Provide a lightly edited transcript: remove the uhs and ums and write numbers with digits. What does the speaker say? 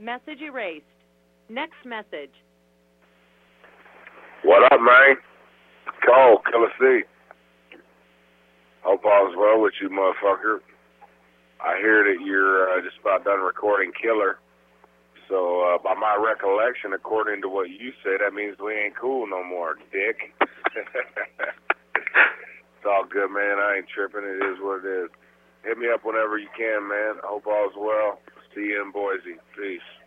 Message erased. Next message. What up, man? Cole, Killer C. Hope all's well with you, motherfucker. I hear that you're just about done recording Killer. So, by my recollection, according to what you say, that means we ain't cool no more, dick. It's all good, man. I ain't tripping. It is what it is. Hit me up whenever you can, man. Hope all's well. See you in Boise. Peace.